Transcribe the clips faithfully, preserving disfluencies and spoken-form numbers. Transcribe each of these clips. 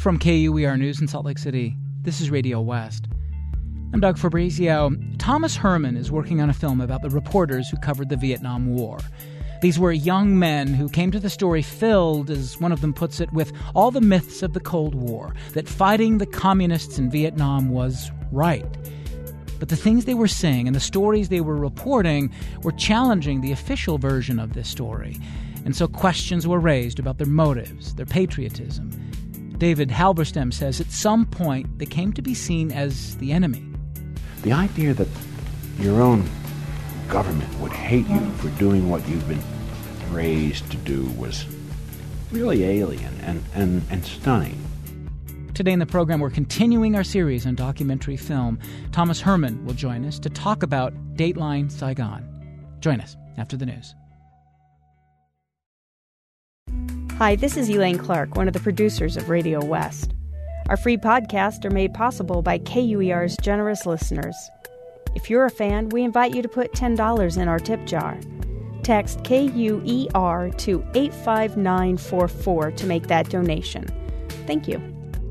From K U E R News in Salt Lake City, this is Radio West. I'm Doug Fabrizio. Thomas Herman is working on a film about the reporters who covered the Vietnam War. These were young men who came to the story filled, as one of them puts it, with all the myths of the Cold War, that fighting the communists in Vietnam was right. But the things they were saying and the stories they were reporting were challenging the official version of this story. And so questions were raised about their motives, their patriotism. David Halberstam says at some point they came to be seen as the enemy. The idea that your own government would hate you for doing what you've been raised to do was really alien and, and, and stunning. Today in the program, we're continuing our series on documentary film. Thomas Herman will join us to talk about Dateline Saigon. Join us after the news. Hi, this is Elaine Clark, one of the producers of Radio West. Our free podcasts are made possible by K U E R's generous listeners. If you're a fan, we invite you to put ten dollars in our tip jar. Text K U E R to eight five nine four four to make that donation. Thank you.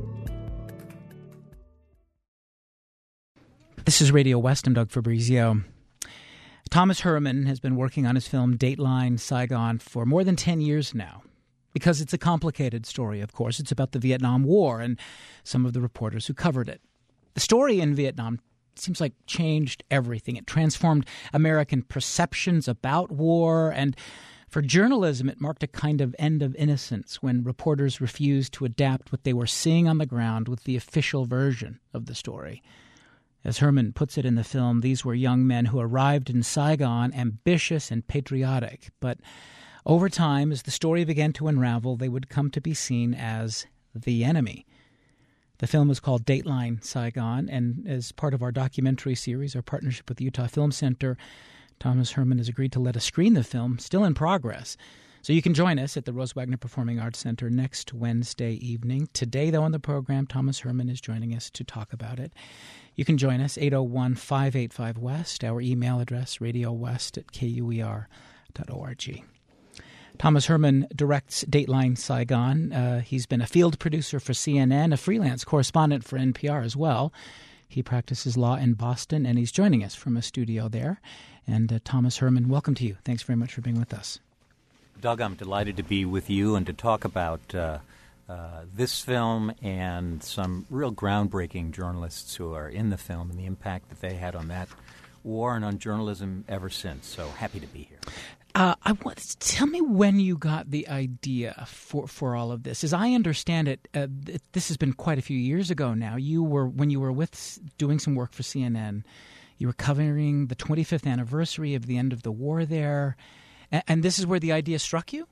This is Radio West. I'm Doug Fabrizio. Thomas Herman has been working on his film Dateline Saigon for more than ten years now. Because it's a complicated story, of course. It's about the Vietnam War and some of the reporters who covered it. The story in Vietnam seems like changed everything. It transformed American perceptions about war, and for journalism, it marked a kind of end of innocence when reporters refused to adapt what they were seeing on the ground with the official version of the story. As Herman puts it in the film, these were young men who arrived in Saigon ambitious and patriotic, but over time, as the story began to unravel, they would come to be seen as the enemy. The film is called Dateline Saigon, and as part of our documentary series, our partnership with the Utah Film Center, Thomas Herman has agreed to let us screen the film, still in progress. So you can join us at the Rose Wagner Performing Arts Center next Wednesday evening. Today, though, on the program, Thomas Herman is joining us to talk about it. You can join us, eight oh one, five eight five, West, our email address, radiowest at K U E R dot org. Thomas Herman directs Dateline Saigon. Uh, he's been a field producer for C N N, a freelance correspondent for N P R as well. He practices law in Boston, and he's joining us from a studio there. And uh, Thomas Herman, welcome to you. Thanks very much for being with us. Doug, I'm delighted to be with you and to talk about uh, uh, this film and some real groundbreaking journalists who are in the film and the impact that they had on that war and on journalism ever since. So happy to be here. Uh, I want tell me when you got the idea for, for all of this. As I understand it, uh, it, this has been quite a few years ago now. You were when you were with doing some work for C N N. You were covering the twenty-fifth anniversary of the end of the war there, and, and this is where the idea struck you?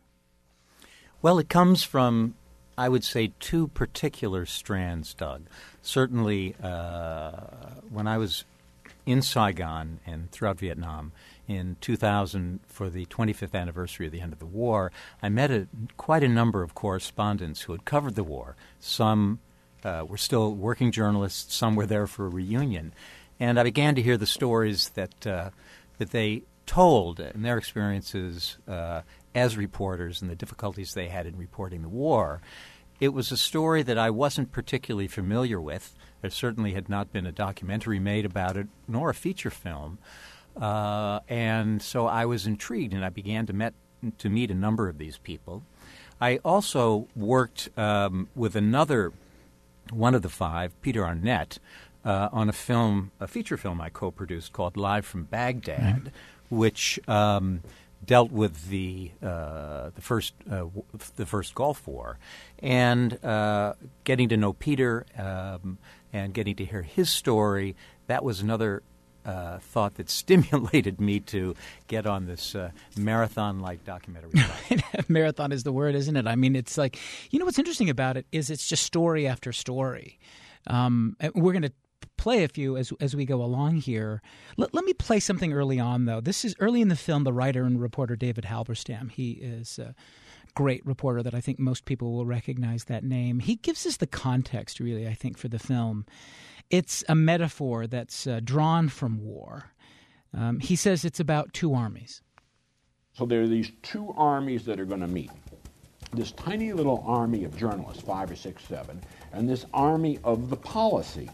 Well, it comes from, I would say, two particular strands, Doug. Certainly, uh, when I was in Saigon and throughout Vietnam in two thousand for the twenty-fifth anniversary of the end of the war, I met a, quite a number of correspondents who had covered the war. Some uh, were still working journalists, some were there for a reunion. And I began to hear the stories that uh, that they told and their experiences uh, as reporters and the difficulties they had in reporting the war. It was a story that I wasn't particularly familiar with. There certainly had not been a documentary made about it, nor a feature film. Uh, and so I was intrigued, and I began to, met, to meet a number of these people. I also worked um, with another, one of the five, Peter Arnett, uh, on a film, a feature film I co-produced called Live from Baghdad, mm-hmm. which um, dealt with the uh, the first uh, the first Gulf War, and uh, getting to know Peter um, and getting to hear his story. That was another uh, thought that stimulated me to get on this uh, marathon-like documentary. Marathon is the word, isn't it? I mean, it's like, you know what's interesting about it is it's just story after story. Um, we're going to play a few as as we go along here. Let, let me play something early on, though. This is early in the film. The writer and reporter David Halberstam, he is a great reporter that I think most people will recognize that name. He gives us the context, really, I think, for the film. It's a metaphor that's uh, drawn from war. Um, he says it's about two armies. So there are these two armies that are going to meet. this tiny little army of journalists, five or six, seven, and this army of the policy.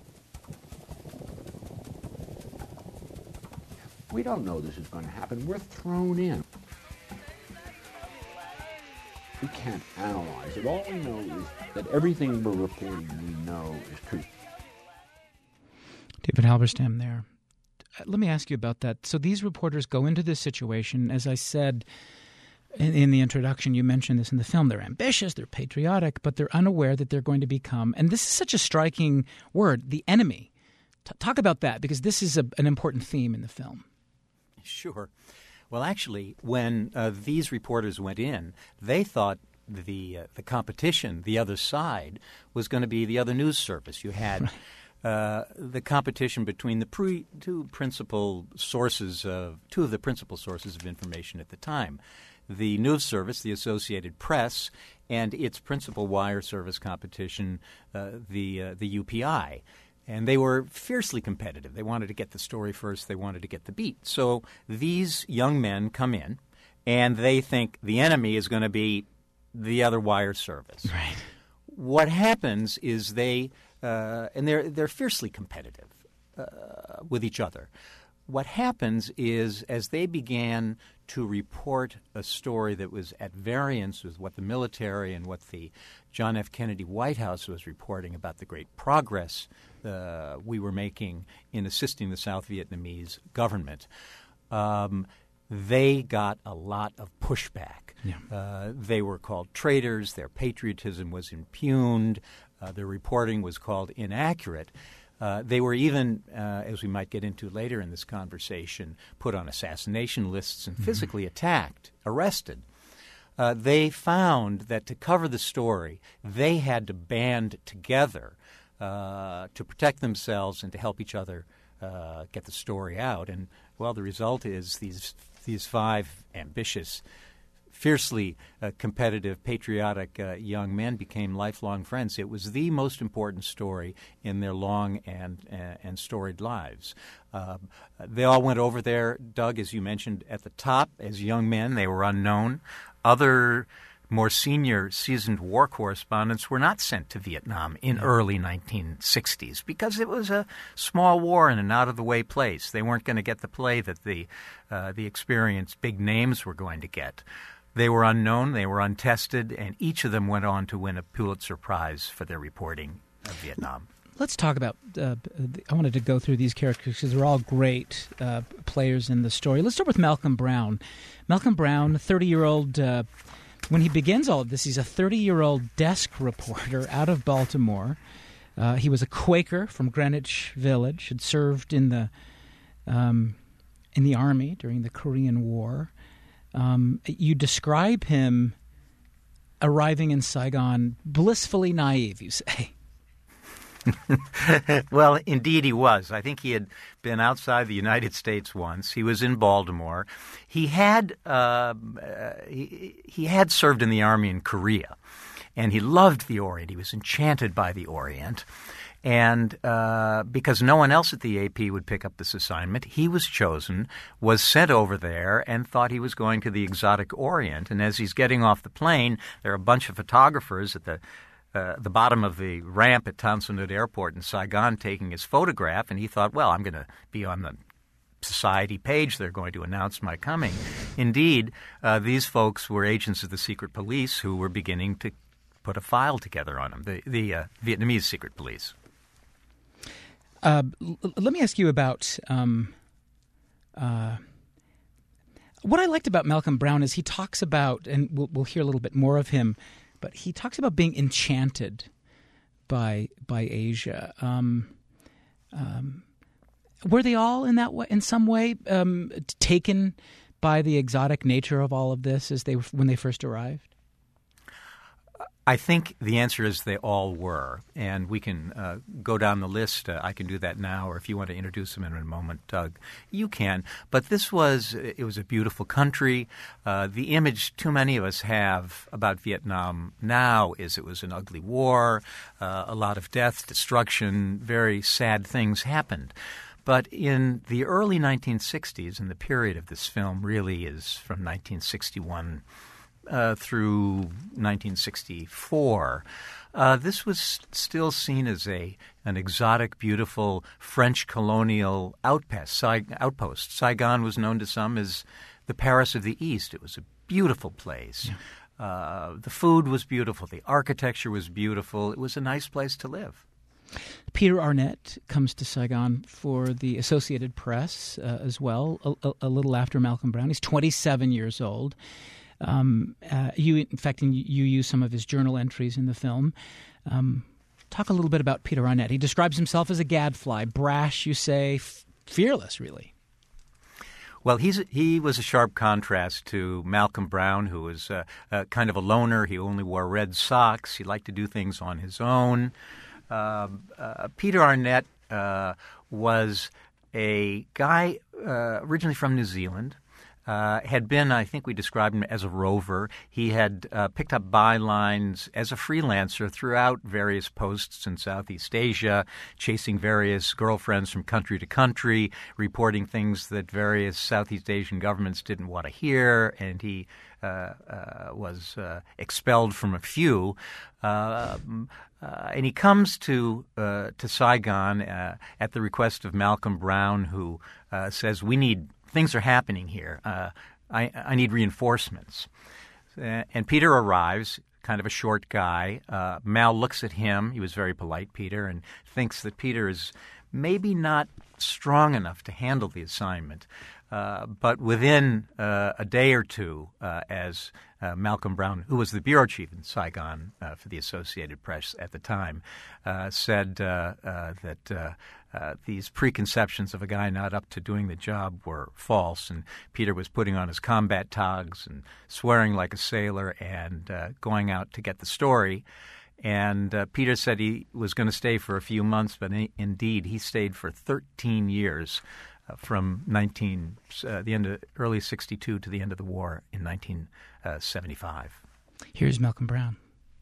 We don't know this is going to happen. We're thrown in. We can't analyze it. All we know is that everything we're reporting we know is true. David Halberstam there. Let me ask you about that. So these reporters go into this situation, as I said in, in the introduction, you mentioned this in the film, they're ambitious, they're patriotic, but they're unaware that they're going to become, and this is such a striking word, the enemy. T- talk about that, because this is a, an important theme in the film. Sure. Well, actually, when uh, these reporters went in, they thought the uh, the competition, the other side, was going to be the other news service. You had uh, the competition between the pre- two principal sources of two of the principal sources of information at the time, the news service, the Associated Press, and its principal wire service competition, uh, the uh, the U P I. And they were fiercely competitive. They wanted to get the story first. They wanted to get the beat. So these young men come in, and they think the enemy is going to be the other wire service. Right. What happens is they uh, – and they're, they're fiercely competitive uh, with each other. What happens is as they began to report a story that was at variance with what the military and what the John F. Kennedy White House was reporting about the great progress uh, we were making in assisting the South Vietnamese government, um, they got a lot of pushback. Yeah. Uh, they were called traitors. Their patriotism was impugned. Uh, their reporting was called inaccurate. Uh, they were even, uh, as we might get into later in this conversation, put on assassination lists and physically mm-hmm. attacked, arrested. Uh, they found that to cover the story, they had to band together uh, to protect themselves and to help each other uh, get the story out. And, well, the result is these these five ambitious, fiercely uh, competitive, patriotic uh, young men became lifelong friends. It was the most important story in their long and uh, and storied lives. Uh, they all went over there, Doug, as you mentioned, at the top as young men. They were unknown. Other more senior seasoned war correspondents were not sent to Vietnam in early nineteen sixties because it was a small war in an out-of-the-way place. They weren't going to get the play that the uh, the experienced big names were going to get. They were unknown, they were untested, and each of them went on to win a Pulitzer Prize for their reporting of Vietnam. Let's talk about uh, – I wanted to go through these characters because they're all great uh, players in the story. Let's start with Malcolm Brown. Malcolm Brown, thirty-year-old uh, – when he begins all of this, he's a thirty-year-old desk reporter out of Baltimore. Uh, he was a Quaker from Greenwich Village, had served in the um, in the Army during the Korean War. Um, you describe him arriving in Saigon blissfully naive, you say. Well, indeed he was. I think he had been outside the United States once. He was in Baltimore. He had uh, uh, he, he had served in the Army in Korea, and he loved the Orient. He was enchanted by the Orient. And uh, because no one else at the A P would pick up this assignment, he was chosen, was sent over there, and thought he was going to the exotic Orient. And as he's getting off the plane, there are a bunch of photographers at the uh, the bottom of the ramp at Tan Son Nhut Airport in Saigon taking his photograph, and he thought, well, I'm going to be on the society page. They're going to announce my coming. Indeed, uh, these folks were agents of the secret police who were beginning to put a file together on him, the, the uh, Vietnamese secret police. Uh, l- let me ask you about um, uh, what I liked about Malcolm Brown is he talks about, and we'll, we'll hear a little bit more of him, but he talks about being enchanted by by Asia. Um, um, were they all in that way, in some way, um, taken by the exotic nature of all of this as they when they first arrived? I think the answer is they all were, and we can uh, go down the list. Uh, I can do that now, or if you want to introduce them in a moment, Doug, you can. But this was – it was a beautiful country. Uh, the image too many of us have about Vietnam now is it was an ugly war, uh, a lot of death, destruction, very sad things happened. But in the early nineteen sixties, and the period of this film really is from nineteen sixty-one uh, through nineteen sixty-four, uh, this was still seen as a an exotic, beautiful French colonial outpost. Sai- outpost. Saigon was known to some as the Paris of the East. It was a beautiful place. Yeah. Uh, the food was beautiful. The architecture was beautiful. It was a nice place to live. Peter Arnett comes to Saigon for the Associated Press uh, as well, a, a, a little after Malcolm Brown. He's twenty-seven years old. Um, uh, you, in fact, you use some of his journal entries in the film. Um, talk a little bit about Peter Arnett. He describes himself as a gadfly, brash, you say, f- fearless, really. Well, he's he was a sharp contrast to Malcolm Brown, who was uh, uh, kind of a loner. He only wore red socks. He liked to do things on his own. Uh, uh, Peter Arnett uh, was a guy uh, originally from New Zealand. Uh, had been, I think we described him as a rover. He had uh, picked up bylines as a freelancer throughout various posts in Southeast Asia, chasing various girlfriends from country to country, reporting things that various Southeast Asian governments didn't want to hear, and he uh, uh, was uh, expelled from a few. Uh, uh, and he comes to uh, to Saigon uh, at the request of Malcolm Brown, who uh, says, we need Things are happening here. Uh, I, I need reinforcements. Uh, and Peter arrives, kind of a short guy. Uh, Mal looks at him. He was very polite, Peter, and thinks that Peter is maybe not strong enough to handle the assignment. Uh, but within uh, a day or two, uh, as uh, Malcolm Brown, who was the bureau chief in Saigon uh, for the Associated Press at the time, uh, said uh, uh, that uh, uh, these preconceptions of a guy not up to doing the job were false, and Peter was putting on his combat togs and swearing like a sailor and uh, going out to get the story. And uh, Peter said he was going to stay for a few months, but in- indeed he stayed for thirteen years. Uh, from nineteen uh, the end of early sixty-two to the end of the war in nineteen seventy-five. Here's Malcolm Brown.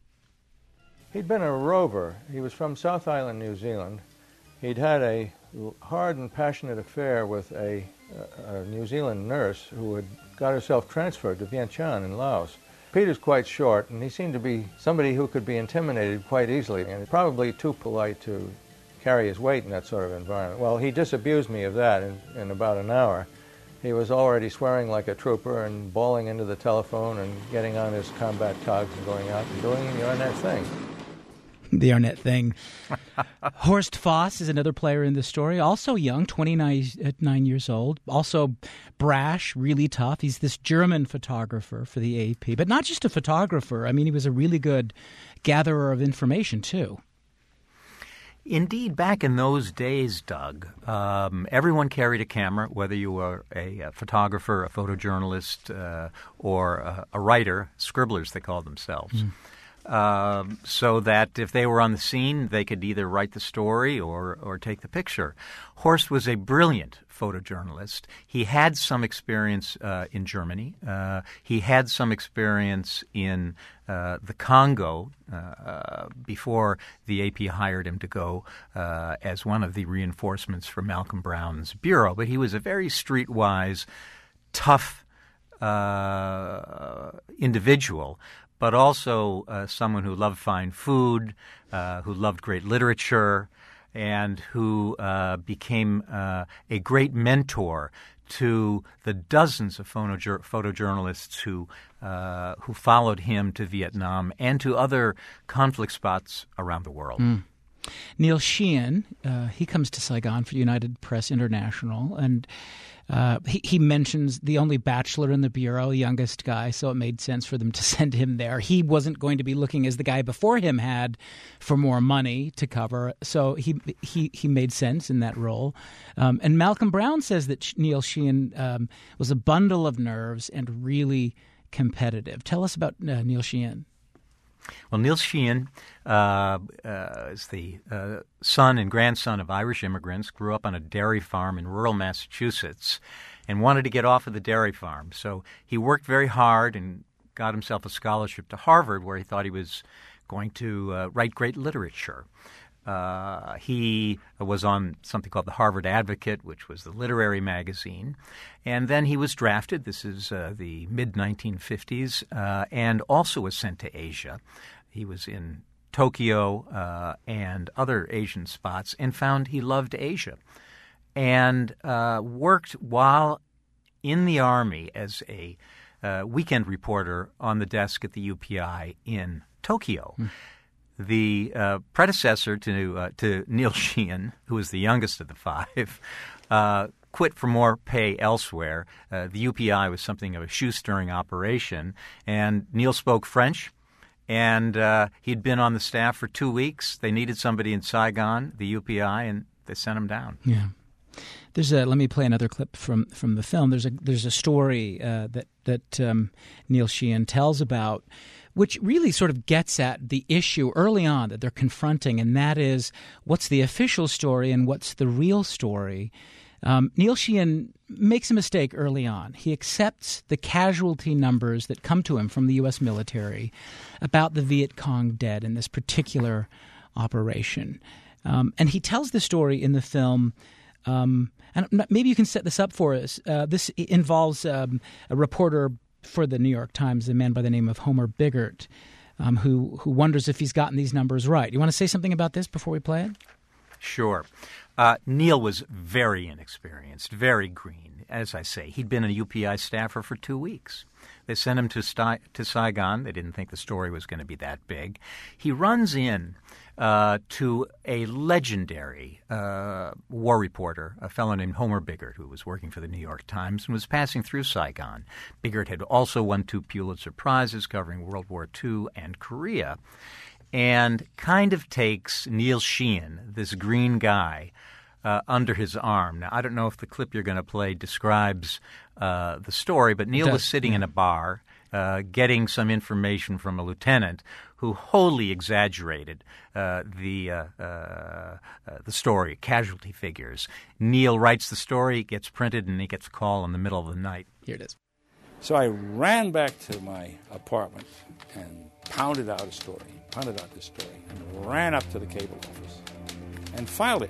He'd been a rover. He was from South Island, New Zealand. He'd had a hard and passionate affair with a, a, a New Zealand nurse who had got herself transferred to Vientiane in Laos. Peter's quite short, and he seemed to be somebody who could be intimidated quite easily, and probably too polite to carry his weight in that sort of environment. Well, he disabused me of that in, in about an hour. He was already swearing like a trooper and bawling into the telephone and getting on his combat togs and going out and doing the Arnett thing. The Arnett thing. Horst Foss is another player in this story, also young, twenty-nine years old, also brash, really tough. He's this German photographer for the A P, but not just a photographer. I mean, he was a really good gatherer of information, too. Indeed, back in those days, Doug, um, everyone carried a camera, whether you were a, a photographer, a photojournalist, uh, or a, a writer, scribblers they called themselves. Mm. Uh, so that if they were on the scene, they could either write the story or, or take the picture. Horst was a brilliant photojournalist. He had some experience uh, in Germany. Uh, he had some experience in uh, the Congo uh, uh, before the A P hired him to go uh, as one of the reinforcements for Malcolm Brown's bureau. But he was a very streetwise, tough uh, individual, but also uh, someone who loved fine food, uh, who loved great literature, and who uh, became uh, a great mentor to the dozens of photojour- photojournalists who uh, who followed him to Vietnam and to other conflict spots around the world. Mm. Neil Sheehan, uh, he comes to Saigon for United Press International, and uh, he, he mentions the only bachelor in the bureau, the youngest guy, so it made sense for them to send him there. He wasn't going to be looking as the guy before him had for more money to cover, so he he, he made sense in that role. Um, and Malcolm Brown says that Neil Sheehan um, was a bundle of nerves and really competitive. Tell us about uh, Neil Sheehan. Well, Neil Sheehan uh, uh, is the uh, son and grandson of Irish immigrants, grew up on a dairy farm in rural Massachusetts, and wanted to get off of the dairy farm. So he worked very hard and got himself a scholarship to Harvard, where he thought he was going to uh, write great literature. Uh, he was on something called the Harvard Advocate, which was the literary magazine. And then he was drafted, this is uh, the mid nineteen fifties, uh, and also was sent to Asia. He was in Tokyo uh, and other Asian spots and found he loved Asia and uh, worked while in the Army as a uh, weekend reporter on the desk at the U P I in Tokyo. Mm. The uh, predecessor to uh, to Neil Sheehan, who was the youngest of the five, uh, quit for more pay elsewhere. Uh, the U P I was something of a shoe-stirring operation, and Neil spoke French, and uh, he'd been on the staff for two weeks. They needed somebody in Saigon, the U P I, and they sent him down. Yeah. There's a. Let me play another clip from, from the film. There's a there's a story uh, that that um, Neil Sheehan tells about, which really sort of gets at the issue early on that they're confronting, and that is what's the official story and what's the real story. Um, Neil Sheehan makes a mistake early on. He accepts the casualty numbers that come to him from the U S military about the Viet Cong dead in this particular operation. Um, and he tells the story in the film. Um, and maybe you can set this up for us. Uh, this involves um, a reporter for the New York Times, a man by the name of Homer Biggert, um, who who wonders if he's gotten these numbers right. You want to say something about this before we play it? Sure. Uh, Neil was very inexperienced, very green. As I say, he'd been a U P I staffer for two weeks. They sent him to, Sti- to Saigon. They didn't think the story was going to be that big. He runs in uh, to a legendary uh, war reporter, a fellow named Homer Biggert, who was working for the New York Times and was passing through Saigon. Biggert had also won two Pulitzer Prizes covering World War Two and Korea, and kind of takes Neil Sheehan, this green guy, uh, under his arm. Now, I don't know if the clip you're going to play describes uh, the story, but Neil was sitting yeah. in a bar uh, getting some information from a lieutenant who wholly exaggerated uh, the uh, uh, uh, the story, casualty figures. Neil writes the story, gets printed, and he gets a call in the middle of the night. Here it is. So I ran back to my apartment and pounded out a story, pounded out this story, and ran up to the cable office and filed it.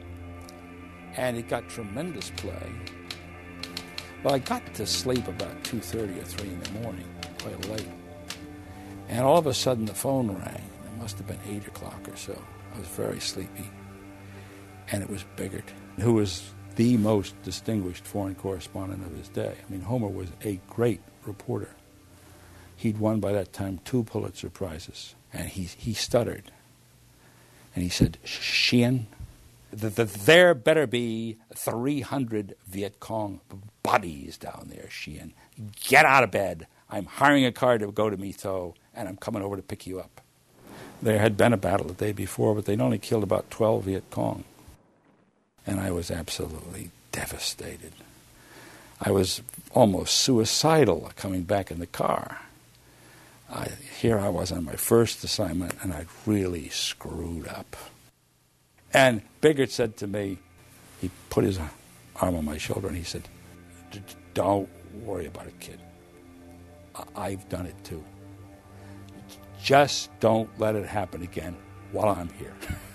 And it got tremendous play. Well, I got to sleep about two thirty or three in the morning, quite late. And all of a sudden the phone rang. It must have been eight o'clock or so. I was very sleepy. And it was Biggert, who was the most distinguished foreign correspondent of his day. I mean, Homer was a great reporter. He'd won by that time two Pulitzer Prizes. And he, he stuttered. And he said, Sheehan, the, the, there better be three hundred Viet Cong bodies down there, Sheehan. Get out of bed. I'm hiring a car to go to My Tho, and I'm coming over to pick you up. There had been a battle the day before, but they'd only killed about twelve Viet Cong. And I was absolutely devastated. I was almost suicidal coming back in the car. I, here I was on my first assignment, and I'd really screwed up. And Biggert said to me, he put his arm on my shoulder, and he said, don't worry about it, kid. I've done it too. Just don't let it happen again while I'm here.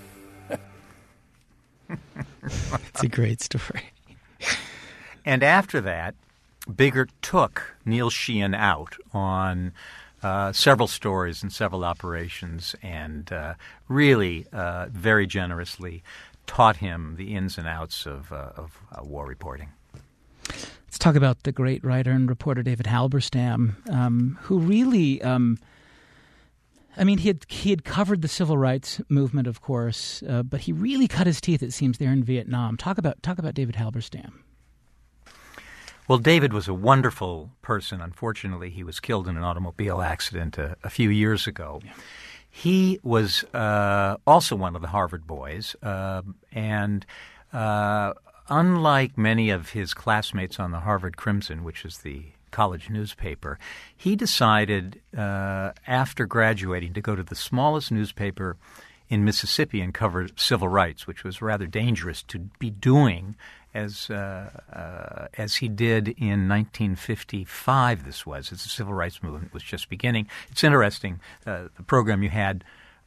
It's a great story. And after that, Biggert took Neil Sheehan out on uh, several stories and several operations and uh, really uh, very generously taught him the ins and outs of, uh, of uh, war reporting. Let's talk about the great writer and reporter David Halberstam, um, who really, um, I mean, he had he had covered the civil rights movement, of course, uh, but he really cut his teeth, it seems, there in Vietnam. Talk about talk about David Halberstam. Well, David was a wonderful person. Unfortunately, he was killed in an automobile accident a, a few years ago. Yeah. He was uh, also one of the Harvard boys, uh, and uh, unlike many of his classmates on the Harvard Crimson, which is the college newspaper, he decided uh, after graduating to go to the smallest newspaper in Mississippi and cover civil rights, which was rather dangerous to be doing as uh, uh, as he did in nineteen fifty-five, this was, as the civil rights movement was just beginning. It's interesting, uh, the program you had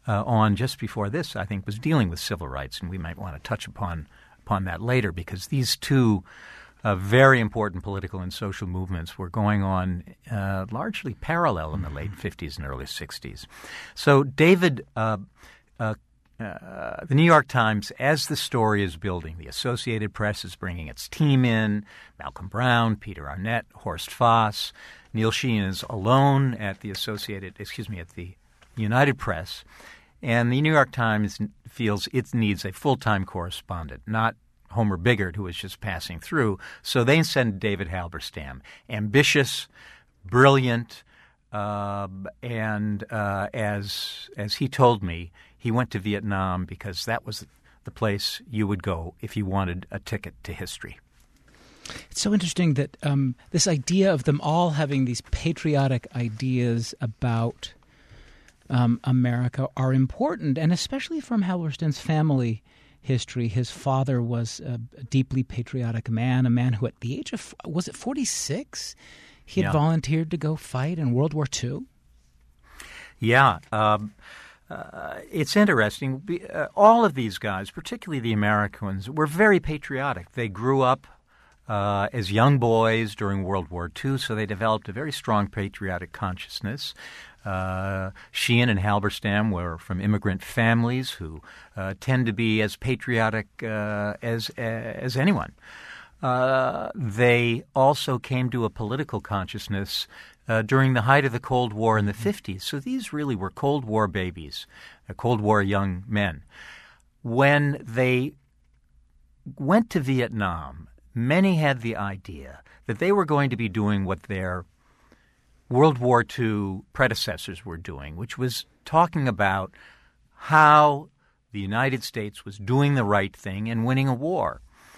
uh, on just before this, I think, was dealing with civil rights, and we might want to touch upon upon that later, because these two uh, very important political and social movements were going on uh, largely parallel in the late fifties and early sixties. So David, uh, uh, uh, the New York Times, as the story is building, the Associated Press is bringing its team in, Malcolm Brown, Peter Arnett, Horst Foss. Neil Sheehan is alone at the Associated, excuse me, at the United Press. And the New York Times feels it needs a full-time correspondent, not Homer Biggert, who is just passing through. So they send David Halberstam, ambitious, brilliant, uh, and uh, as as he told me, he went to Vietnam because that was the place you would go if you wanted a ticket to history. It's so interesting that um, this idea of them all having these patriotic ideas about Um, America are important, and especially from Halberstam's family history. His father was a, a deeply patriotic man, a man who at the age of, was it forty-six, he had Yeah. volunteered to go fight in World War Two? Yeah. Um, uh, it's interesting. Uh, all of these guys, particularly the Americans, were very patriotic. They grew up uh, as young boys during World War Two, so they developed a very strong patriotic consciousness. Uh, Sheehan and Halberstam were from immigrant families who uh, tend to be as patriotic uh, as as anyone. Uh, they also came to a political consciousness uh, during the height of the Cold War in the fifties. So these really were Cold War babies, uh, Cold War young men. When they went to Vietnam, many had the idea that they were going to be doing what their World War Two predecessors were doing, which was talking about how the United States was doing the right thing and winning a war.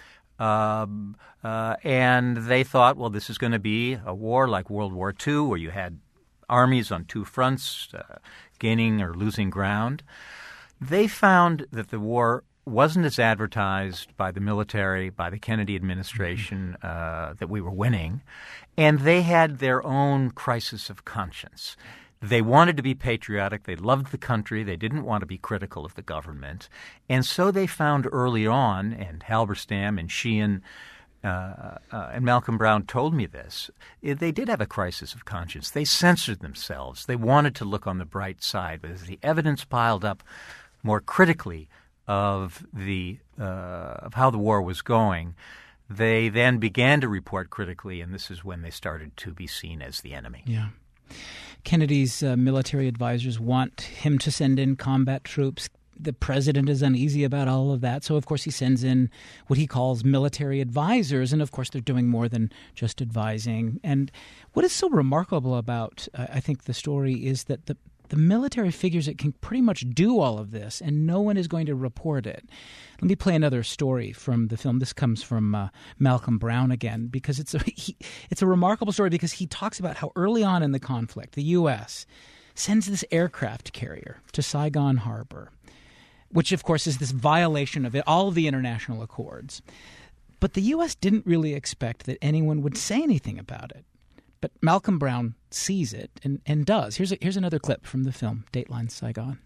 Um, uh, and they thought, well, this is going to be a war like World War Two, where you had armies on two fronts, uh, gaining or losing ground. They found that the war wasn't as advertised by the military, by the Kennedy administration, uh, that we were winning, and they had their own crisis of conscience. They wanted to be patriotic. They loved the country. They didn't want to be critical of the government. And so they found early on, and Halberstam and Sheehan uh, uh, and Malcolm Brown told me this, they did have a crisis of conscience. They censored themselves. They wanted to look on the bright side, but as the evidence piled up more critically of the uh, of how the war was going, they then began to report critically, and this is when they started to be seen as the enemy. Yeah. Kennedy's uh, military advisors want him to send in combat troops. The president is uneasy about all of that, so of course he sends in what he calls military advisors, and of course they're doing more than just advising. And what is so remarkable about, uh, I think, the story is that the The military figures it can pretty much do all of this, and no one is going to report it. Let me play another story from the film. This comes from uh, Malcolm Brown again, because it's a, he, it's a remarkable story because he talks about how early on in the conflict, the U S sends this aircraft carrier to Saigon Harbor, which, of course, is this violation of it, all of the international accords. But the U S didn't really expect that anyone would say anything about it. But Malcolm Brown sees it and, and does. Here's a, here's another clip from the film, Dateline Saigon.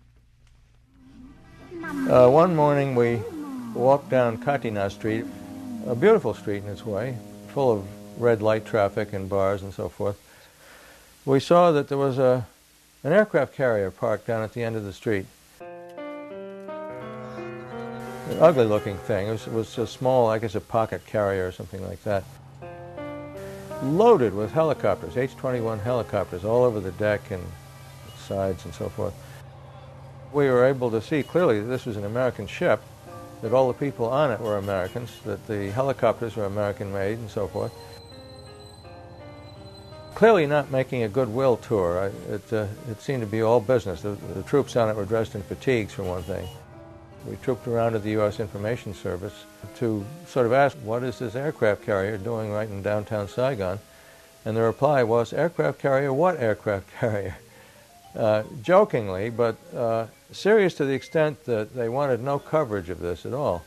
Uh, one morning we walked down Katina Street, a beautiful street in its way, full of red light traffic and bars and so forth. We saw that there was a an aircraft carrier parked down at the end of the street. An ugly-looking thing. It was, it was a small, I guess, a pocket carrier or something like that. Loaded with helicopters, H twenty-one helicopters, all over the deck and sides and so forth. We were able to see clearly that this was an American ship, that all the people on it were Americans, that the helicopters were American-made and so forth. Clearly not making a goodwill tour. I, it, uh, it seemed to be all business. The, the troops on it were dressed in fatigues, for one thing. We trooped around to the U S Information Service to sort of ask, what is this aircraft carrier doing right in downtown Saigon? And the reply was, aircraft carrier? What aircraft carrier? Uh, jokingly, but uh, serious to the extent that they wanted no coverage of this at all.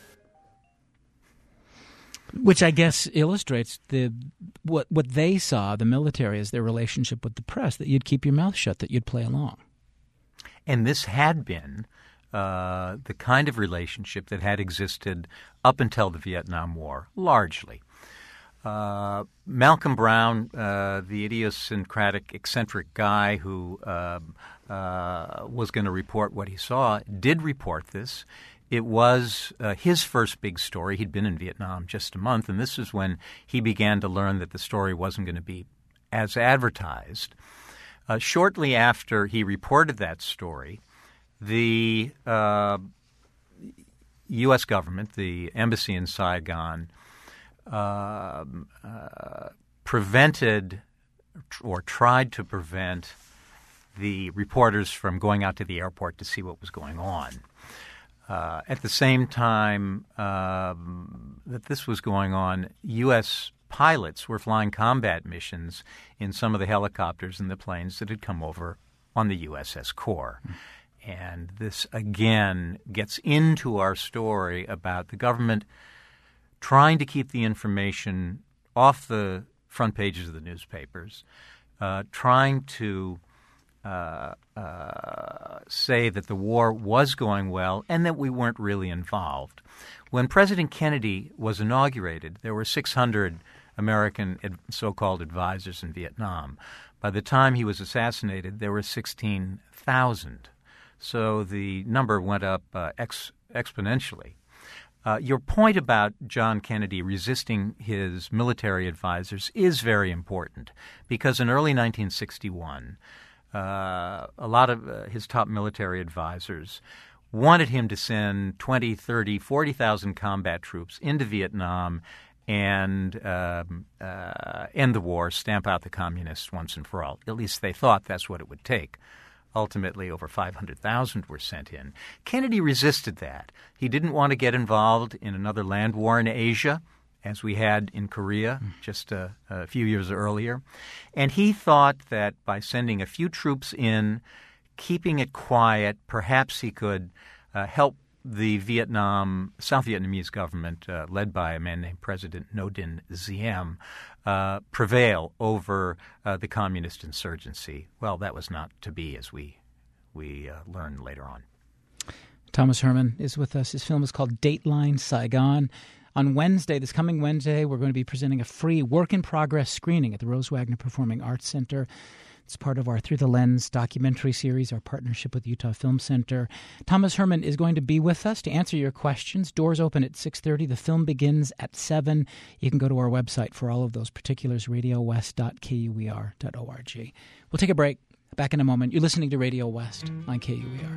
Which I guess illustrates the what what they saw, the military, as their relationship with the press, that you'd keep your mouth shut, that you'd play along. And this had been uh, the kind of relationship that had existed up until the Vietnam War, largely. Uh, Malcolm Brown, uh, the idiosyncratic, eccentric guy who uh, uh, was going to report what he saw, did report this. It was uh, his first big story. He'd been in Vietnam just a month, and this is when he began to learn that the story wasn't going to be as advertised. Uh, shortly after he reported that story, the uh, U S government, the embassy in Saigon, uh, uh, prevented or tried to prevent the reporters from going out to the airport to see what was going on. Uh, at the same time um, that this was going on, U S pilots were flying combat missions in some of the helicopters and the planes that had come over on the U S S Core. Mm. And this, again, gets into our story about the government trying to keep the information off the front pages of the newspapers, uh, trying to uh, uh, say that the war was going well and that we weren't really involved. When President Kennedy was inaugurated, there were six hundred American ad- so-called advisors in Vietnam. By the time he was assassinated, there were sixteen thousand. So the number went up uh, ex- exponentially. Uh, your point about John Kennedy resisting his military advisors is very important because in early nineteen sixty-one, uh, a lot of uh, his top military advisors wanted him to send twenty, thirty, forty thousand combat troops into Vietnam and um, uh, end the war, stamp out the communists once and for all. At least they thought that's what it would take. Ultimately, over five hundred thousand were sent in. Kennedy resisted that. He didn't want to get involved in another land war in Asia, as we had in Korea just a, a few years earlier. And he thought that by sending a few troops in, keeping it quiet, perhaps he could uh, help the Vietnam, South Vietnamese government, uh, led by a man named President Ngo Dinh Diem, uh, prevail over uh, the communist insurgency. Well, that was not to be, as we we uh, learned later on. Thomas Herman is with us. His film is called Dateline Saigon. On Wednesday, this coming Wednesday, we're going to be presenting a free work-in-progress screening at the Rose Wagner Performing Arts Center. It's part of our Through the Lens documentary series, our partnership with Utah Film Center. Thomas Herman is going to be with us to answer your questions. Doors open at six thirty. The film begins at seven. You can go to our website for all of those particulars, radio west dot k u e r dot org. We'll take a break. Back in a moment. You're listening to Radio West on K U E R.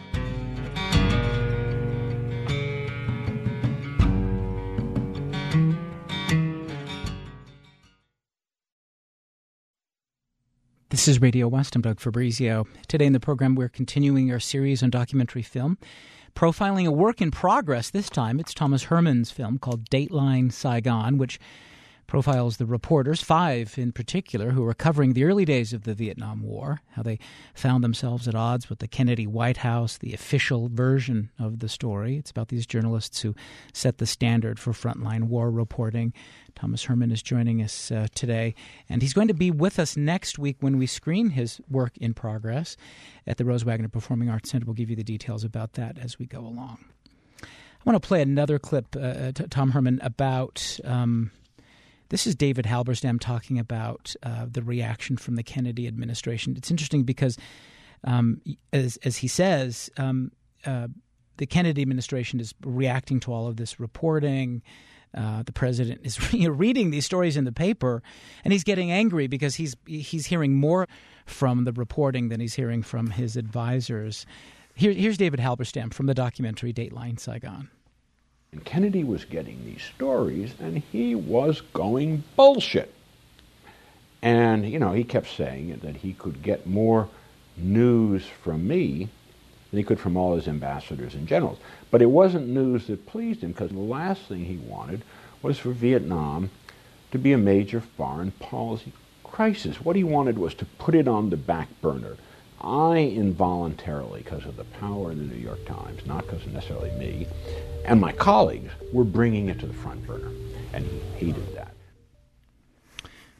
This is Radio West. I'm Doug Fabrizio. Today in the program, we're continuing our series on documentary film, profiling a work in progress. This time, it's Thomas Herman's film called Dateline Saigon, which profiles the reporters, five in particular, who were covering the early days of the Vietnam War, how they found themselves at odds with the Kennedy White House, the official version of the story. It's about these journalists who set the standard for frontline war reporting. Thomas Herman is joining us uh, today, and he's going to be with us next week when we screen his work in progress at the Rose Wagner Performing Arts Center. We'll give you the details about that as we go along. I want to play another clip, uh, t- Tom Herman, about... Um, This is David Halberstam talking about uh, the reaction from the Kennedy administration. It's interesting because, um, as, as he says, um, uh, the Kennedy administration is reacting to all of this reporting. Uh, the president is re- reading these stories in the paper, and he's getting angry because he's he's hearing more from the reporting than he's hearing from his advisors. Here, here's David Halberstam from the documentary Dateline Saigon. And Kennedy was getting these stories, and he was going bullshit. And, you know, he kept saying that he could get more news from me than he could from all his ambassadors and generals. But it wasn't news that pleased him, because the last thing he wanted was for Vietnam to be a major foreign policy crisis. What he wanted was to put it on the back burner. I involuntarily, because of the power of the New York Times, not because of necessarily me, and my colleagues, were bringing it to the front burner, and he hated that.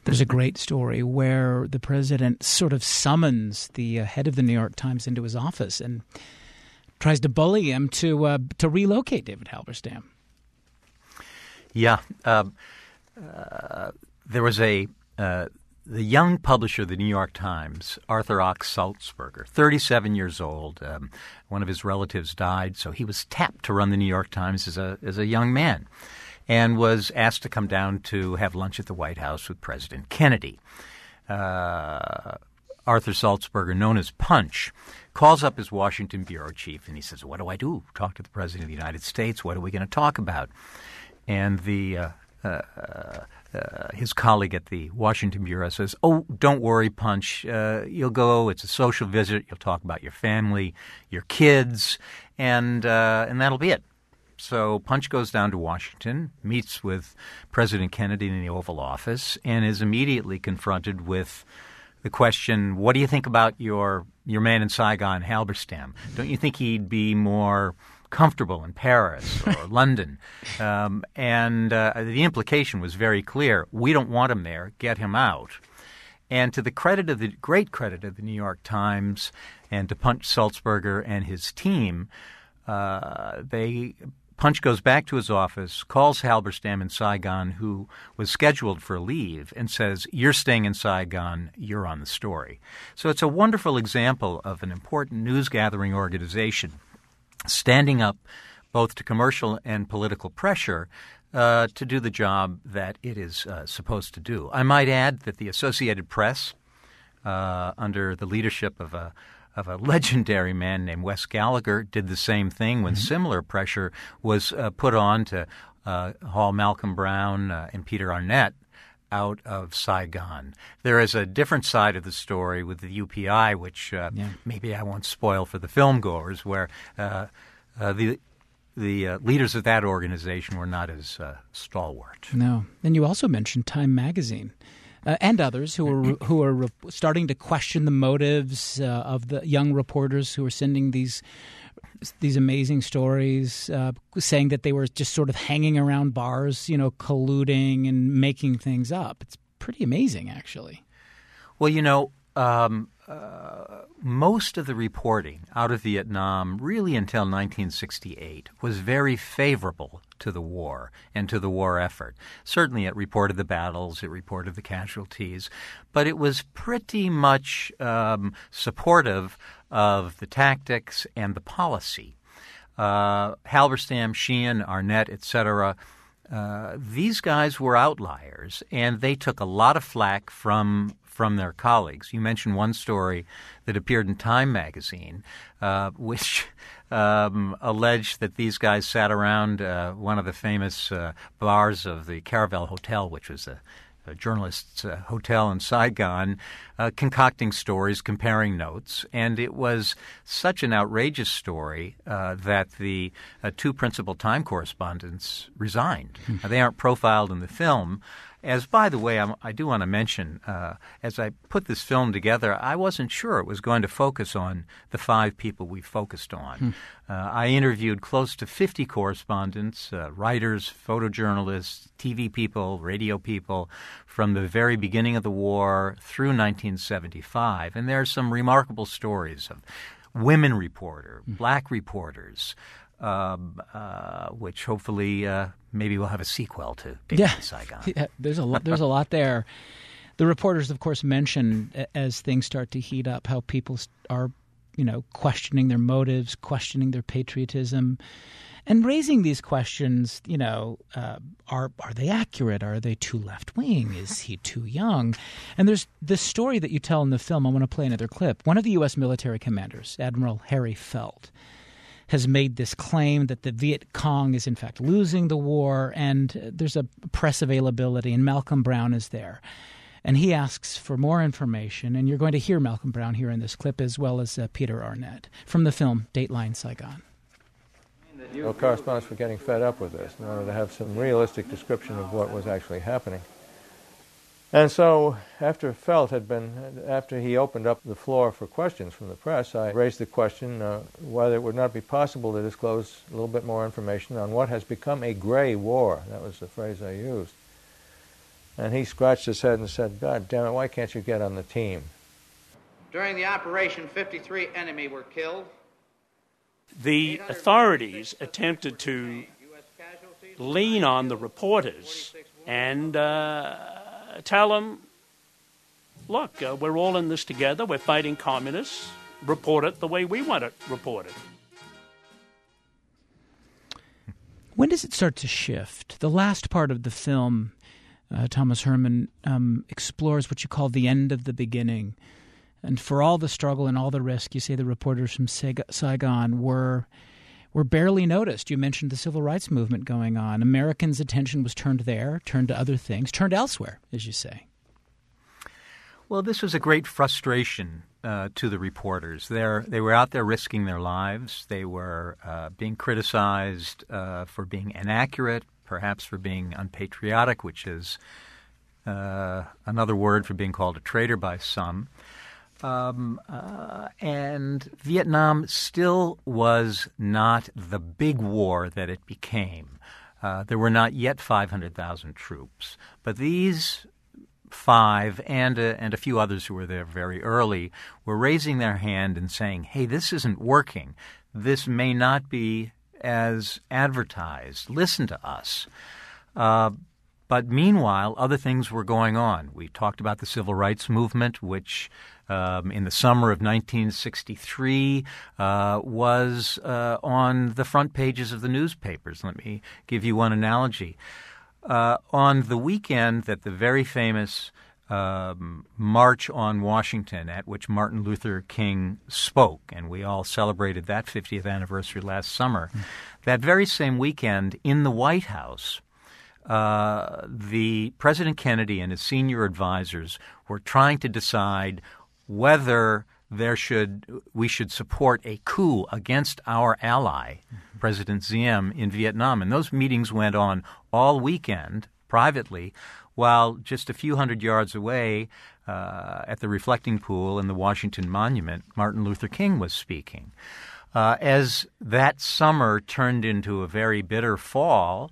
There's a great story where the president sort of summons the uh, head of the New York Times into his office and tries to bully him to uh, to relocate David Halberstam. Yeah. Uh, uh, there was a uh, the young publisher of the New York Times, Arthur Ochs Sulzberger, thirty-seven years old. Um, one of his relatives died, so he was tapped to run the New York Times as a as a young man, and was asked to come down to have lunch at the White House with President Kennedy. Uh, Arthur Sulzberger, known as Punch, calls up his Washington bureau chief, and he says, "What do I do? Talk to the President of the United States. What are we going to talk about?" And the uh, uh, uh, his colleague at the Washington bureau says, "Oh, don't worry, Punch. Uh, you'll go. It's a social visit. You'll talk about your family, your kids, and uh, and that'll be it." So Punch goes down to Washington, meets with President Kennedy in the Oval Office, and is immediately confronted with the question, what do you think about your your man in Saigon, Halberstam? Don't you think he'd be more comfortable in Paris or London? Um, and uh, the implication was very clear. We don't want him there. Get him out. And to the credit of the great credit of the New York Times and to Punch Sulzberger and his team, uh, they Punch goes back to his office, calls Halberstam in Saigon, who was scheduled for leave, and says, "You're staying in Saigon. You're on the story." So it's a wonderful example of an important news-gathering organization standing up both to commercial and political pressure uh, to do the job that it is uh, supposed to do. I might add that the Associated Press, uh, under the leadership of a of a legendary man named Wes Gallagher, did the same thing when mm-hmm. similar pressure was uh, put on to uh, haul Malcolm Brown uh, and Peter Arnett out of Saigon. There is a different side of the story with the U P I, which uh, yeah. maybe I won't spoil for the filmgoers, where uh, uh, the the uh, leaders of that organization were not as uh, stalwart. No. And you also mentioned Time Magazine. Uh, and others who are who are re- starting to question the motives uh, of the young reporters who are sending these these amazing stories, uh, saying that they were just sort of hanging around bars, you know, colluding and making things up. It's pretty amazing, actually. Well, you know, um, uh, most of the reporting out of Vietnam, really until nineteen sixty-eight, was very favorable to the war and to the war effort. Certainly it reported the battles, it reported the casualties, but it was pretty much um, supportive of the tactics and the policy. Uh, Halberstam, Sheehan, Arnett, et cetera, uh, these guys were outliers, and they took a lot of flack from from their colleagues. You mentioned one story that appeared in Time magazine, uh, which um, alleged that these guys sat around uh, one of the famous uh, bars of the Caravel Hotel, which was a, a journalist's uh, hotel in Saigon, uh, concocting stories, comparing notes. And it was such an outrageous story uh, that the uh, two principal Time correspondents resigned. Mm-hmm. Now, they aren't profiled in the film. As, by the way, I'm, I do want to mention, uh, as I put this film together, I wasn't sure it was going to focus on the five people we focused on. Hmm. Uh, I interviewed close to fifty correspondents, uh, writers, photojournalists, T V people, radio people, from the very beginning of the war through nineteen seventy-five. And there are some remarkable stories of women reporter, hmm. black reporters, Uh, uh, which hopefully uh, maybe we'll have a sequel to David yeah. in Saigon. Yeah, there's a lot, there's a lot there. The reporters, of course, mention as things start to heat up how people are, you know, questioning their motives, questioning their patriotism, and raising these questions. You know, uh, are are they accurate? Are they too left wing? Is he too young? And there's this story that you tell in the film. I want to play another clip. One of the U S military commanders, Admiral Harry Felt, has made this claim that the Viet Cong is in fact losing the war, and there's a press availability, and Malcolm Brown is there. And he asks for more information, and you're going to hear Malcolm Brown here in this clip, as well as uh, Peter Arnett, from the film Dateline Saigon. No correspondents were getting fed up with this in order to have some realistic description of what was actually happening. And so after Felt had been, after he opened up the floor for questions from the press, I raised the question uh, whether it would not be possible to disclose a little bit more information on what has become a gray war. That was the phrase I used. And he scratched his head and said, "God damn it, why can't you get on the team?" During the operation, fifty-three enemy were killed. The authorities attempted to lean on the reporters and uh, tell them, look, uh, we're all in this together, we're fighting communists, report it the way we want it reported. When does it start to shift? The last part of the film, uh, Thomas Herman um, explores what you call the end of the beginning. And for all the struggle and all the risk, you say the reporters from Saigon were were barely noticed. You mentioned the civil rights movement going on. Americans' attention was turned there, turned to other things, turned elsewhere, as you say. Well, this was a great frustration uh, to the reporters. They're, they were out there risking their lives. They were uh, being criticized uh, for being inaccurate, perhaps for being unpatriotic, which is uh, another word for being called a traitor by some. Um, uh, and Vietnam still was not the big war that it became. Uh, there were not yet five hundred thousand troops. But these five and a, and a few others who were there very early were raising their hand and saying, hey, this isn't working. This may not be as advertised. Listen to us. Uh, but meanwhile, other things were going on. We talked about the civil rights movement, which um, in the summer of nineteen sixty-three uh, was uh, on the front pages of the newspapers. Let me give you one analogy. Uh, on the weekend that the very famous um, March on Washington, at which Martin Luther King spoke, and we all celebrated that fiftieth anniversary last summer, mm. that very same weekend in the White House, uh, the President Kennedy and his senior advisors were trying to decide whether there should we should support a coup against our ally, mm-hmm. President Diem, in Vietnam. And those meetings went on all weekend privately, while just a few hundred yards away uh, at the reflecting pool in the Washington Monument, Martin Luther King was speaking. Uh, as that summer turned into a very bitter fall,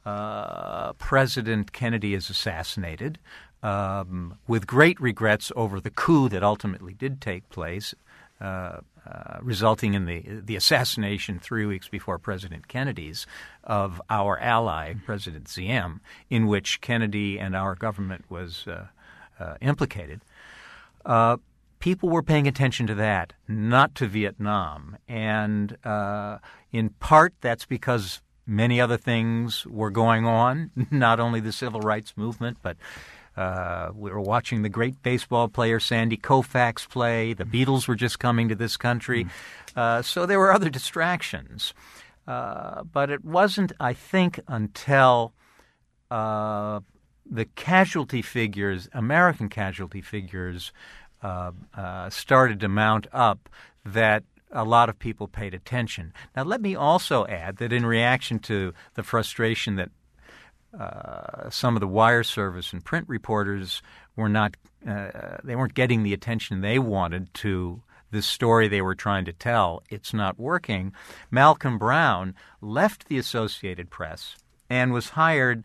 uh, President Kennedy is assassinated. Um, with great regrets over the coup that ultimately did take place, uh, uh, resulting in the the assassination three weeks before President Kennedy's of our ally, President Diem, in which Kennedy and our government was uh, uh, implicated. Uh, people were paying attention to that, not to Vietnam. And uh, in part, that's because many other things were going on, not only the civil rights movement, but Uh, we were watching the great baseball player Sandy Koufax play. The Beatles were just coming to this country. Uh, so there were other distractions. Uh, but it wasn't, I think, until uh, the casualty figures, American casualty figures, uh, uh, started to mount up that a lot of people paid attention. Now, let me also add that in reaction to the frustration that Uh, some of the wire service and print reporters were not, uh, they weren't getting the attention they wanted to this story they were trying to tell. It's not working. Malcolm Brown left the Associated Press and was hired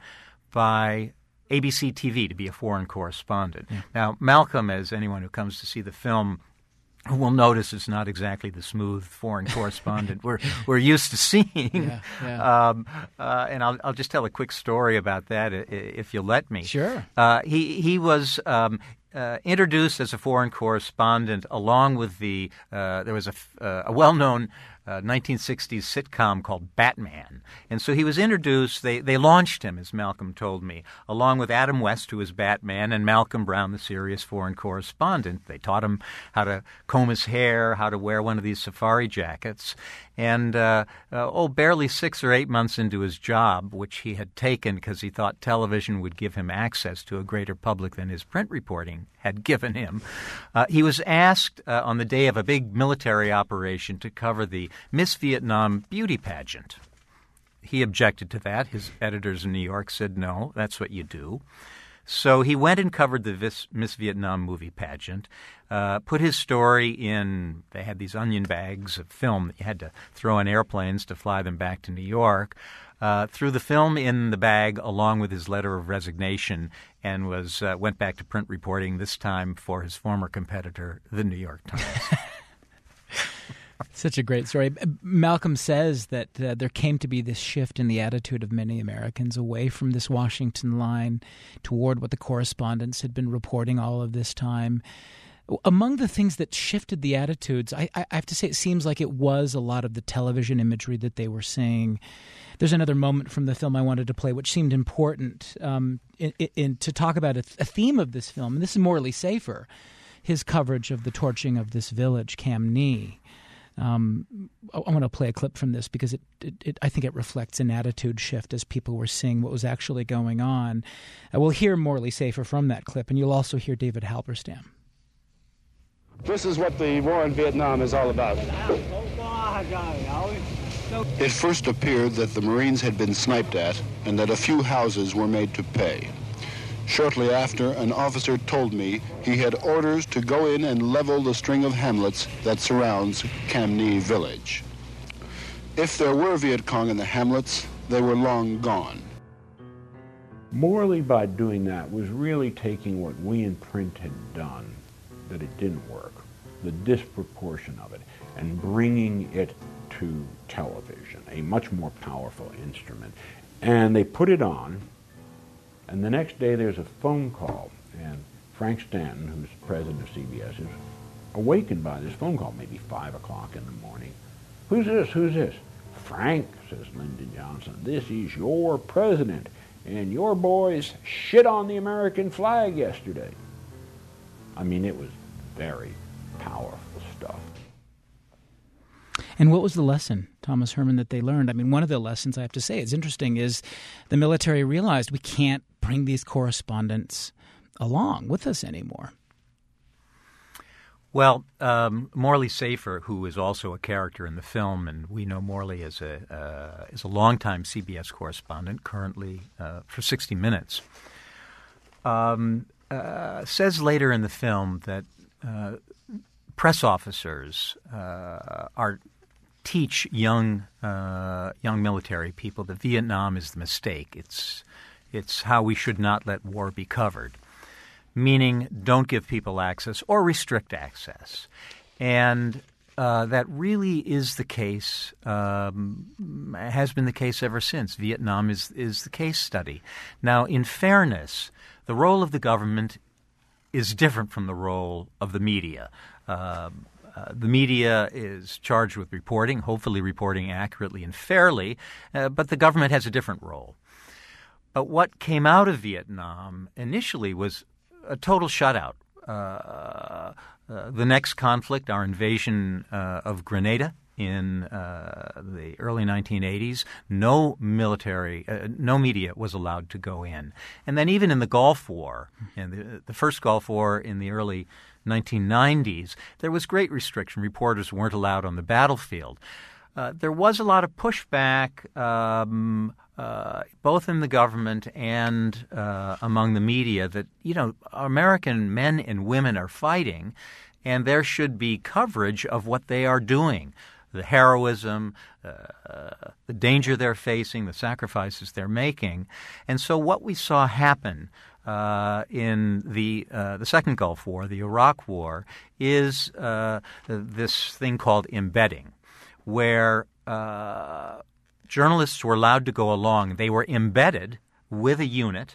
by A B C T V to be a foreign correspondent. Yeah. Now, Malcolm, as anyone who comes to see the film will notice, is not exactly the smooth foreign correspondent we're we're used to seeing. Yeah, yeah. Um, uh, and I'll, I'll just tell a quick story about that, if you'll let me. Sure. Uh, he he was um, uh, introduced as a foreign correspondent along with the uh, there was a, uh, a well-known Uh, nineteen sixties sitcom called Batman. And so he was introduced, they, they launched him, as Malcolm told me, along with Adam West, who was Batman, and Malcolm Brown, the serious foreign correspondent. They taught him how to comb his hair, how to wear one of these safari jackets. And, uh, uh, oh, barely six or eight months into his job, which he had taken because he thought television would give him access to a greater public than his print reporting had given him, uh, he was asked uh, on the day of a big military operation to cover the Miss Vietnam beauty pageant. He objected to that. His editors in New York said, no, that's what you do. So he went and covered the Vis- Miss Vietnam movie pageant, uh, put his story in, they had these onion bags of film that you had to throw in airplanes to fly them back to New York, uh, threw the film in the bag along with his letter of resignation, and was uh, went back to print reporting, this time for his former competitor, the New York Times. Such a great story. Malcolm says that uh, there came to be this shift in the attitude of many Americans away from this Washington line toward what the correspondents had been reporting all of this time. Among the things that shifted the attitudes, I, I have to say it seems like it was a lot of the television imagery that they were seeing. There's another moment from the film I wanted to play which seemed important um, in, in, to talk about a, a theme of this film, and this is Morley Safer, his coverage of the torching of this village, Cam Knee. Um, I, I want to play a clip from this because it, it, it, I think it reflects an attitude shift as people were seeing what was actually going on. Uh, we'll hear Morley Safer from that clip, and you'll also hear David Halberstam. This is what the war in Vietnam is all about. It first appeared that the Marines had been sniped at and that a few houses were made to pay. Shortly after, an officer told me he had orders to go in and level the string of hamlets that surrounds Cam Knee village. If there were Viet Cong in the hamlets, they were long gone. Morley, by doing that, was really taking what we in print had done, that it didn't work, the disproportion of it, and bringing it to television, a much more powerful instrument. And they put it on, and the next day there's a phone call, and Frank Stanton, who's president of C B S, is awakened by this phone call, maybe five o'clock in the morning. Who's this? Who's this? Frank, says Lyndon Johnson, this is your president, and your boys shit on the American flag yesterday. I mean, it was very powerful stuff. And what was the lesson, Thomas Herman, that they learned? I mean, one of the lessons, I have to say, is interesting, is the military realized we can't bring these correspondents along with us anymore. Well, um, Morley Safer, who is also a character in the film, and we know Morley as a uh, is a longtime C B S correspondent, currently uh, for sixty minutes, um, uh, says later in the film that uh, press officers uh, are teach young uh, young military people that Vietnam is the mistake. It's it's how we should not let war be covered. Meaning, don't give people access or restrict access. And uh, that really is the case, um, has been the case ever since. Vietnam is, is the case study. Now, in fairness, the role of the government is different from the role of the media. Uh, uh, the media is charged with reporting, hopefully reporting accurately and fairly, uh, but the government has a different role. But what came out of Vietnam initially was a total shutout. Uh, uh, the next conflict, our invasion uh, of Grenada in uh, the early nineteen eighties, no military, uh, no media was allowed to go in. And then even in the Gulf War, in the, the first Gulf War in the early nineteen nineties, there was great restriction. Reporters weren't allowed on the battlefield. Uh, there was a lot of pushback, um, uh, both in the government and uh, among the media, that, you know, American men and women are fighting, and there should be coverage of what they are doing, the heroism, uh, the danger they're facing, the sacrifices they're making. And so what we saw happen uh, in the uh, the second Gulf War, the Iraq War, is uh, this thing called embedding, where uh, journalists were allowed to go along. They were embedded with a unit.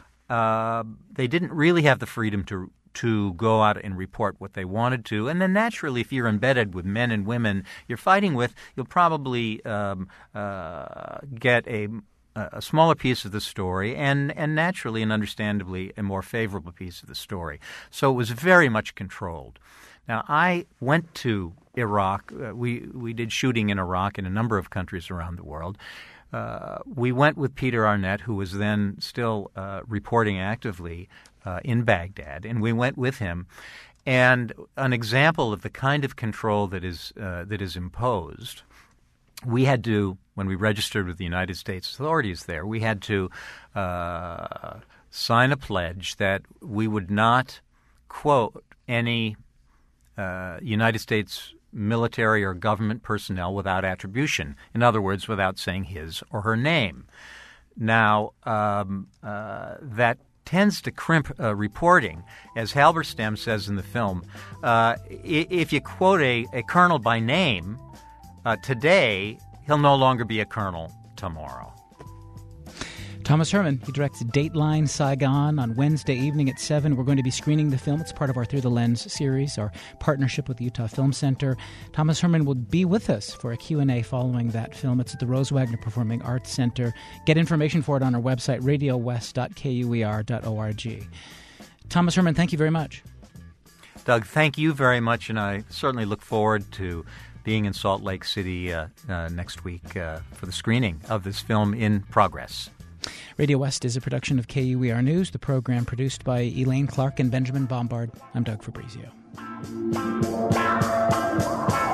Uh, they didn't really have the freedom to to go out and report what they wanted to. And then naturally, if you're embedded with men and women you're fighting with, you'll probably um, uh, get a, a smaller piece of the story and, and naturally and understandably a more favorable piece of the story. So it was very much controlled. Now, I went to Iraq. Uh, we we did shooting in Iraq in a number of countries around the world. Uh, we went with Peter Arnett, who was then still uh, reporting actively uh, in Baghdad, and we went with him. And an example of the kind of control that is uh, that is imposed, we had to, when we registered with the United States authorities there, we had to uh, sign a pledge that we would not quote any uh, United States military or government personnel without attribution. In other words, without saying his or her name. Now, um, uh, that tends to crimp uh, reporting. As Halberstam says in the film, uh, if you quote a, a colonel by name uh, today, he'll no longer be a colonel tomorrow. Thomas Herman, he directs Dateline Saigon on Wednesday evening at seven. We're going to be screening the film. It's part of our Through the Lens series, our partnership with the Utah Film Center. Thomas Herman will be with us for a Q and A following that film. It's at the Rose Wagner Performing Arts Center. Get information for it on our website, radio west dot k u e r dot org. Thomas Herman, thank you very much. Doug, thank you very much, and I certainly look forward to being in Salt Lake City uh, uh, next week uh, for the screening of this film in progress. Radio West is a production of K U E R News, the program produced by Elaine Clark and Benjamin Bombard. I'm Doug Fabrizio.